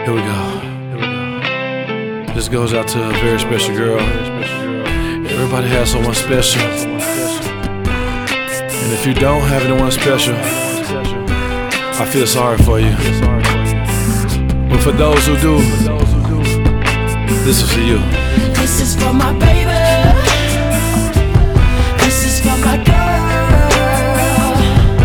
Here we go. This goes out to a very special girl. Everybody has someone special. And if you don't have anyone special, I feel sorry for you. But for those who do, this is for you. This is for my baby. This is for my girl.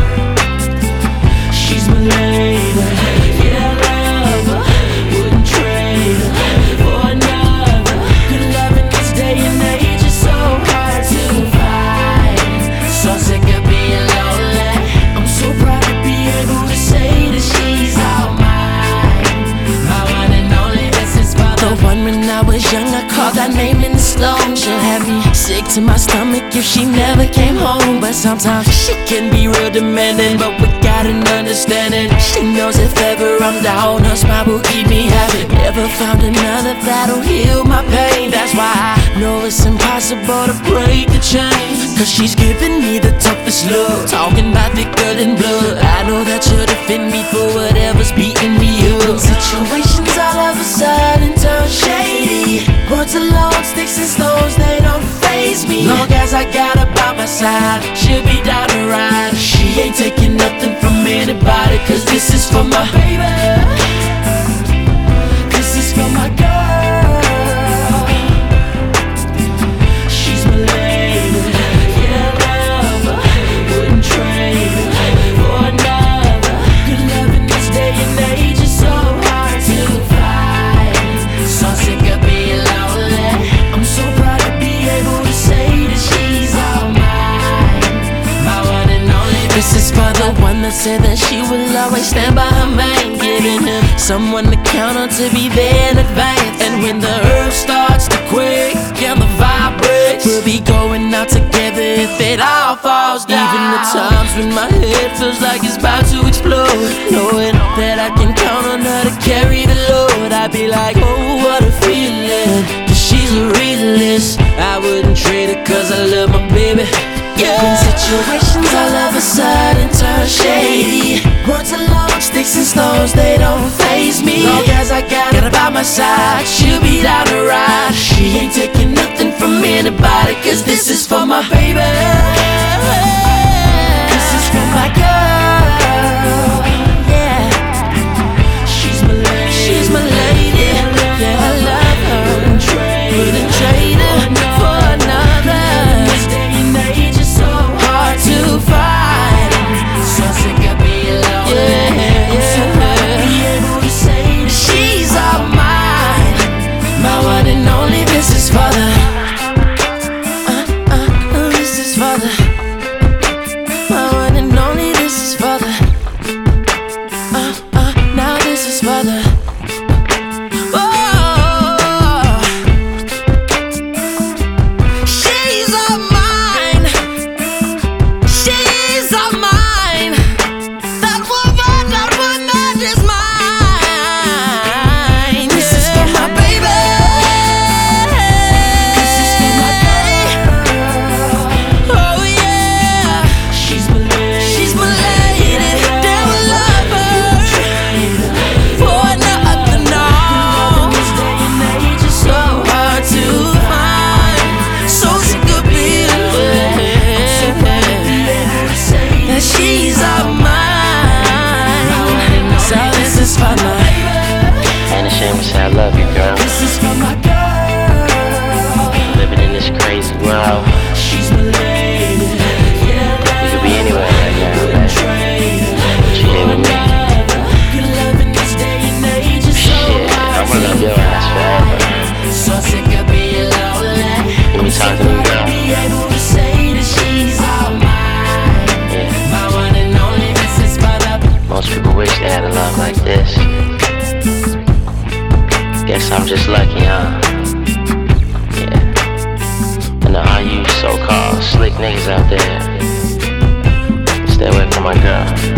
She's my lady. Yeah, I love her. Wouldn't trade her for another. Good love in this day and age is so hard to find. So sick of being lonely. I'm so proud to be able to say that she's all mine. My one and only. This is for the one when I was young. I called that name in the slow. She'll have me sick to my stomach if she never came home. But sometimes she can be real demanding, but we got an understanding. She knows if ever I'm down, her smile will keep me happy. Never found another that'll heal my pain. That's why I know it's impossible to break the chain, cause she's giving me the toughest look, talking about the good and blood. I know that she'll defend me for whatever's beating me up. Situations all of a sudden turn shady. Words alone, sticks and stones, they don't faze me. Long as I got her by my side, she'll be down to ride. She ain't taking nothing from anybody, cause this is for my baby. This is for my girl. She's my lady. Yeah, I love her. Wouldn't trade her for another. Good love in this day and age is so hard to find. So sick of being lonely. I'm so proud to be able to say that she's all mine. My one and only. This is for the one that said that she will always stand by her man, giving him someone to count on to be there in advance. And when the earth starts to quake and the vibrates, we'll be going out together if it all falls down. Even the times when my head feels like it's about to explode, knowing that I can count on her to carry the load, I'd be like, oh, what a feeling. Cause she's a realist. I wouldn't trade her cause I love my baby. Yeah. When situations all of a sudden turn shady, words alone, sticks and stones, they don't faze me. Long as I got her by my side, she'll be down to ride. She ain't taking nothing from anybody, cause this is for my baby. This is for my girl. Yeah. She's my lady. She's my lady. Yeah, I love her. Wouldn't trade her for another. This day and age is so hard to find. So sick of being lonely. I'm so proud to be able to say that she's all mine. My one and only. This is for the. This is for the. My one and only. This is for the. Now this is for the. She's all mine. She's all mine. That woman is mine. This is for my baby. This is for my girl. Oh yeah. She's my lady. She's my lady. Damn, I love her. For nothing, no. This day and age is so hard to find. So sick of being lonely. I'm so proud to be able to say that she's all mine. So this is for my. Ain't ashamed to say I love you, girl. This is for my girl. Living in this crazy world. She's my lady. Yeah, You could be anywhere right now, baby. But you here with me. good love in this day and age is so Shit, hard I'm gonna love your ass forever. So sick of being lonely. Give me time to move Proud to on. be able to say that she's all mine. Yeah. My one and only. This is for the. Most people wish they had a love like this. Guess I'm just lucky, huh? Yeah. And to all you so-called slick niggas out there, stay away from my girl.